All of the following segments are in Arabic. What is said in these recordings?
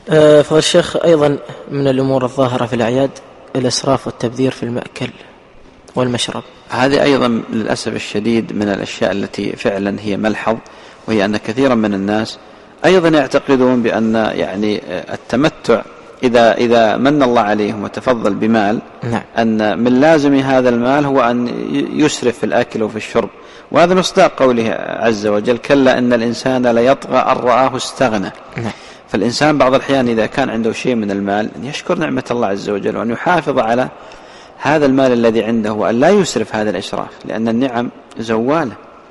فضل الشيخ، أيضا من الأمور الظاهرة في الأعياد الإسراف والتبذير في المأكل والمشرب. هذه أيضا للأسف الشديد من الأشياء التي فعلا هي ملحظ، وهي أن كثيرا من الناس أيضا يعتقدون بأن يعني التمتع إذا من الله عليهم وتفضل بمال، نعم. أن من لازم هذا المال هو أن يسرف في الأكل وفي الشرب، وهذا مصداق قوله عز وجل: كلا إن الإنسان ليطغى أن رآه استغنى. نعم. فالإنسان بعض الأحيان إذا كان عنده شيء من المال أن يشكر نعمة الله عز وجل، وأن يحافظ على هذا المال الذي عنده، وأن لا يسرف هذا الإسراف، لأن النعم زوالة.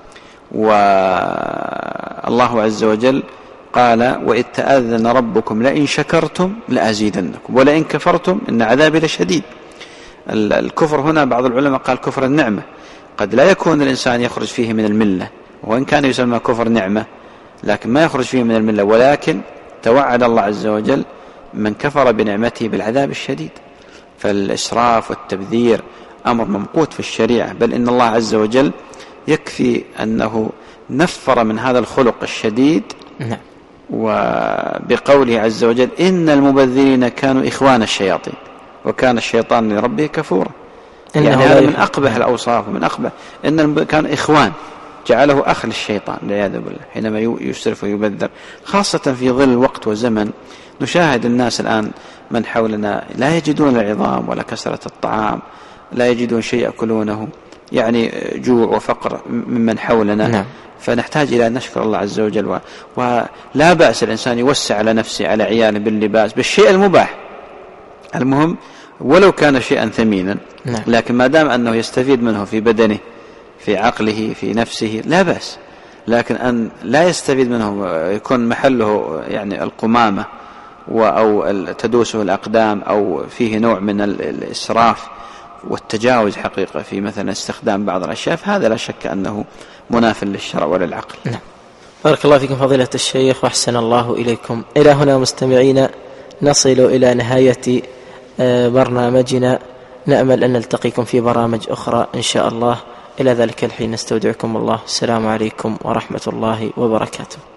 والله عز وجل قال: وإذ تأذن ربكم لئن شكرتم لأزيدنكم ولئن كفرتم إن عذابي لشديد. الكفر هنا بعض العلماء قال كفر النعمة، قد لا يكون الإنسان يخرج فيه من الملة، وإن كان يسمى كفر نعمة لكن ما يخرج فيه من الملة، ولكن توعد الله عز وجل من كفر بنعمته بالعذاب الشديد. فالإسراف والتبذير أمر ممقوت في الشريعة، بل إن الله عز وجل يكفي أنه نفر من هذا الخلق الشديد. نعم. وبقوله عز وجل: إن المبذرين كانوا إخوان الشياطين وكان الشيطان لربه كفورا. يعني هذا من أقبح الأوصاف ومن أقبح، إن كان إخوان، جعله أخ للشيطان والعياذ بالله حينما يسرف ويبذر، خاصة في ظل وقت وزمن نشاهد الناس الآن من حولنا لا يجدون العظام ولا كسرة الطعام، لا يجدون شيء يأكلونه، يعني جوع وفقر ممن حولنا. نعم. فنحتاج إلى أن نشكر الله عز وجل، ولا بأس الإنسان يوسع على نفسه على عياله باللباس بالشيء المباح، المهم ولو كان شيئا ثمينا. نعم. لكن ما دام أنه يستفيد منه في بدنه في عقله في نفسه لا بأس، لكن أن لا يستفيد منه يكون محله يعني القمامة أو تدوسه الأقدام أو فيه نوع من الإسراف والتجاوز حقيقة في مثلا استخدام بعض الأشياء، فهذا لا شك أنه مناف للشرع وللعقل. نعم. بارك الله فيكم فضيلة الشيخ وأحسن الله إليكم. إلى هنا مستمعين نصل إلى نهاية برنامجنا، نأمل أن نلتقيكم في برامج أخرى إن شاء الله. إلى ذلك الحين نستودعكم الله، السلام عليكم ورحمة الله وبركاته.